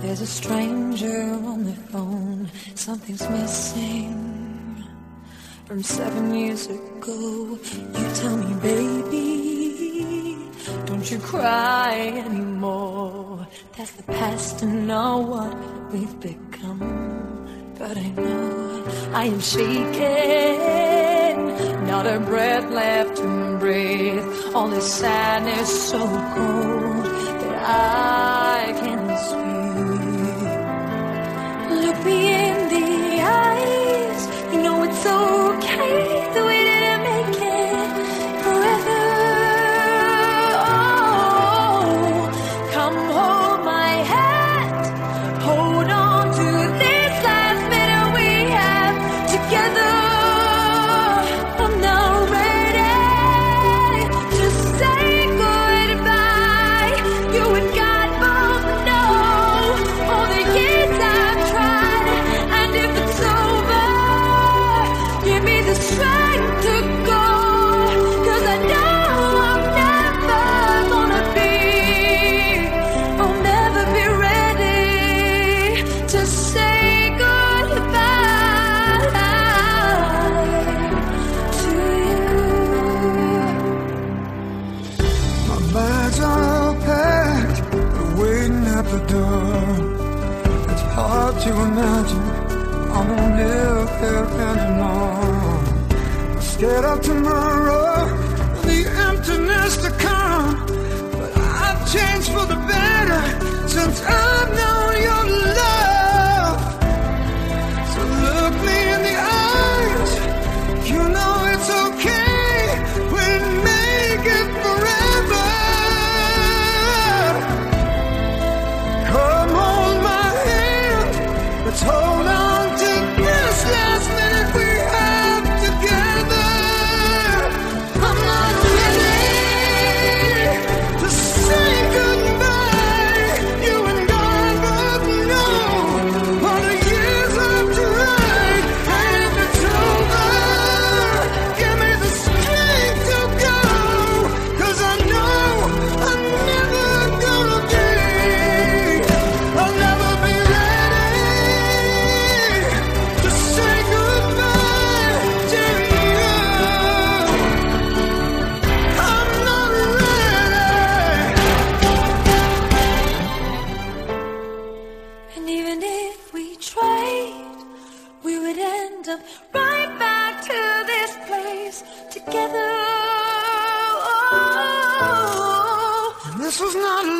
There's a stranger on the phone. Something's missing from 7 years ago. You tell me, baby, don't you cry anymore. That's the past and not what we've become. But I know I am shaking, not a breath left to breathe. All this sadness so cold that I can't speak. Look me in the eyes, you know it's okay that we didn't make it forever. Oh, come hold my hand, hold on to this last minute we have together. I'm not ready to say goodbye. You and God both know all the years I've tried, and if it's over, give me the strength to go. 'Cause I know I'm never gonna be, I'll never be ready to say goodbye to you. My bags are all packed, they're waiting at the door. It's hard to imagine I won't live here anymore. I'm scared of tomorrow, the emptiness to come. But I've changed for the better since I've known your love. So look me in the eyes, you know it's okay, we'll make it forever. Come hold my hand, let's hold on to this last minute we have together. I'm not ready to say goodbye. You and God both know all the years I've tried, and if it's over, give me the strength to go. 'Cause I know I'm never gonna be, I'll never be ready to say goodbye to you. I'm not ready. And even if we tried, we would end up right back to this place together. Oh, This was not